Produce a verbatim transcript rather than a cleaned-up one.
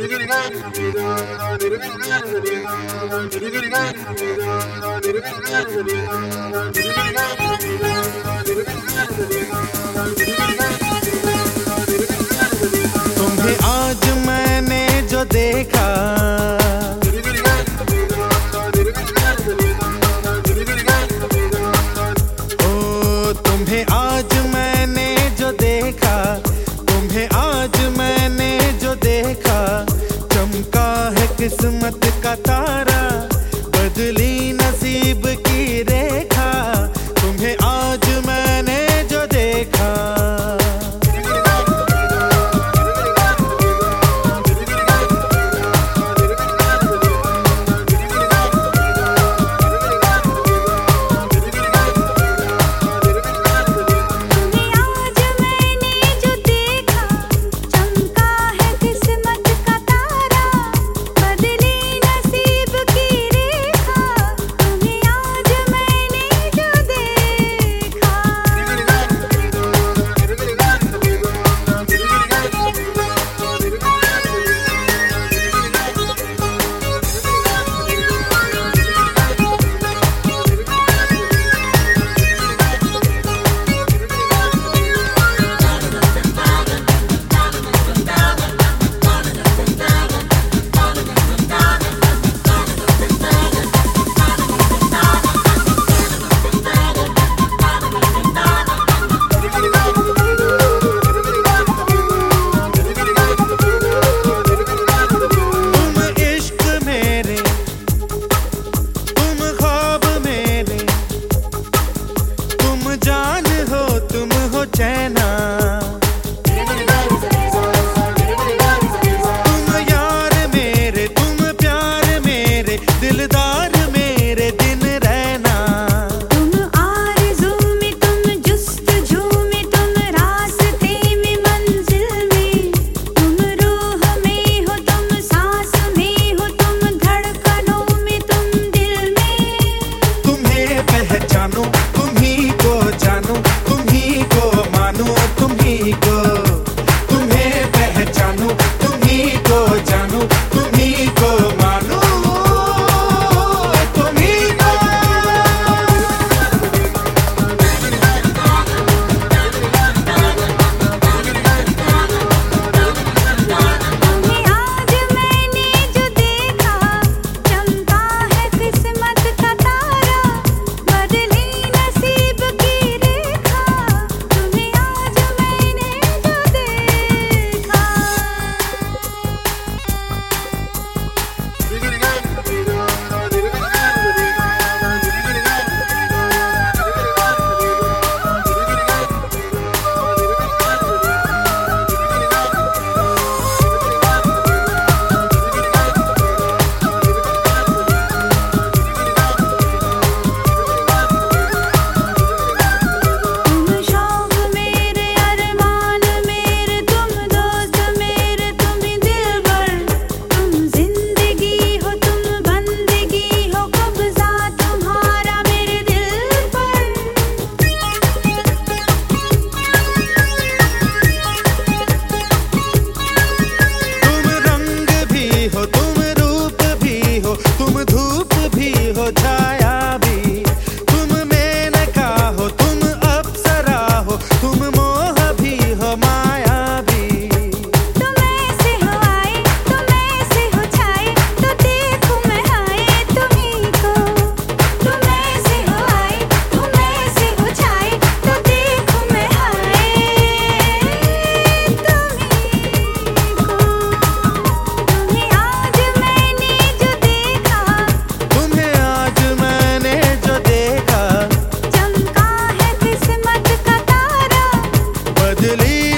तुम्हें आज मैंने जो देखा, ओ तुम्हें आज मैंने जो देखा, तुम्हें आज मैंने जो देखा, चमका है किस्मत का तारा, बदली नसीब की रेखा। तुम्हें आज मैंने जो देखा, जान हो तुम हो चैना, तुम यार मेरे, तुम प्यार मेरे, दिलदार मेरे दिन रहना। तुम आरज़ू में, तुम जुस्तजू में, तुम रास्ते में, मंजिल में, तुम रूह में हो, तुम सांस में हो, तुम धड़कनों में, तुम दिल में। तुम्हें पहचानो, तुम्ही को जानो, तुम्ही को मानो, तुम्ही को, तुम्हें पहचानो, तुम्ही को जानो, तुम्ही को मानो, तुम्ही को। तुम्हें आज मैंने जो देखा, चमका है किस्मत का तारा, बदली नसीब की रेखा। तुम्हें आज मैंने जो देखा। तुम शौक मेरे, अरमान मेरे, तुम दोस्त मेरे, तुम दिलबर, तुम जिंदगी हो, तुम बंदगी हो, कब्जा तुम्हारा मेरे दिल पर। तुम रंग भी हो, तुम रूप भी हो, तुम धूप भी हो, छाया भी, तुम मेनका हो, तुम अप्सरा हो, तुम मोह भी हो, माया भी। तुम ऐसे हो आए, तुम ऐसे हो छाए, तो देखूं मैं आए तुम्ही को। तुम ऐसे हो आए, तुम ऐसे हो छाए, तो देखूं मैं आए तुम्ही को। तुम्हें आज मैंने जो देखा, तुम्हें आज मैंने जो देखा, चमका है किस्मत का तारा, बदली